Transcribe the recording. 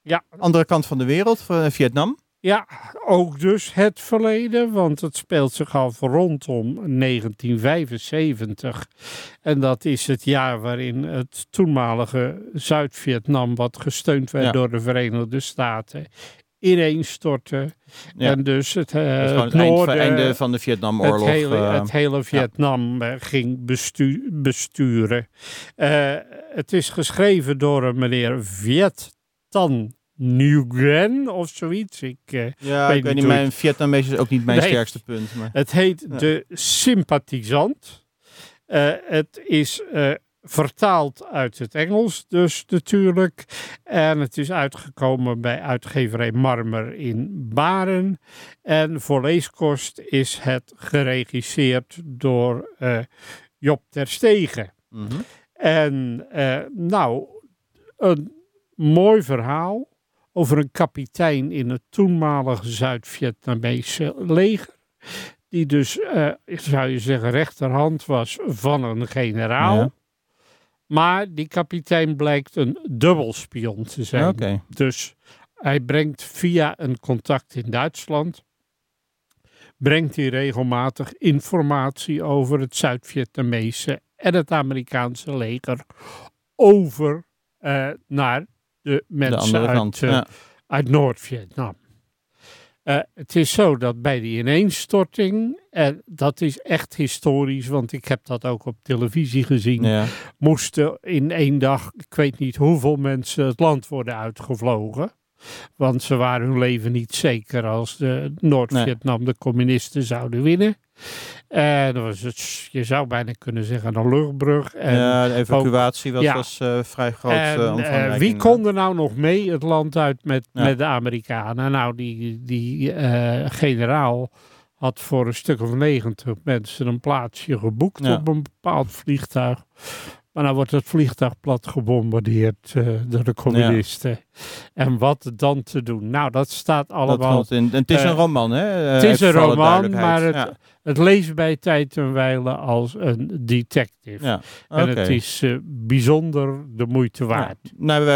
Ja. Andere kant van de wereld, Vietnam. Ja, ook dus het verleden, want het speelt zich af rondom 1975. En dat is het jaar waarin het toenmalige Zuid-Vietnam, wat gesteund werd door de Verenigde Staten, ineenstortte. Ja. En dus het einde van de Vietnamoorlog. Het hele Vietnam ging besturen. Het is geschreven door een meneer Viet Thanh Nguyen of zoiets. Ik weet niet. Mijn Vietnamees is ook niet mijn sterkste punt. Maar. Het heet De Sympathisant. Het is vertaald uit het Engels dus natuurlijk. En het is uitgekomen bij uitgeverij Marmer in Baren. En voor leeskost is het geregisseerd door Job ter Stegen. Mm-hmm. En een mooi verhaal over een kapitein in het toenmalige Zuid-Vietnamese leger. Die dus, zou je zeggen, rechterhand was van een generaal. Ja. Maar die kapitein blijkt een dubbelspion te zijn. Okay. Dus hij brengt via een contact in Duitsland, brengt hij regelmatig informatie over het Zuid-Vietnamese en het Amerikaanse leger over naar de mensen uit Noord-Vietnam. Het is zo dat bij die ineenstorting, en dat is echt historisch, want ik heb dat ook op televisie gezien, moesten in 1 dag, ik weet niet hoeveel mensen het land worden uitgevlogen. Want ze waren hun leven niet zeker als de Noord-Vietnam de communisten zouden winnen. En was het, je zou bijna kunnen zeggen, een luchtbrug. En de evacuatie was vrij groot. Wie kon er nou nog mee het land uit met de Amerikanen? Nou, die generaal had voor een stuk of 90 mensen een plaatsje geboekt op een bepaald vliegtuig. Maar nou wordt het vliegtuig plat gebombardeerd door de communisten. Ja. En wat dan te doen? Nou, dat staat allemaal... Het is een roman, hè? Het is een roman, maar het leest bij tijd en wijle als een detective. Ja. Okay. En het is bijzonder de moeite waard. Nou,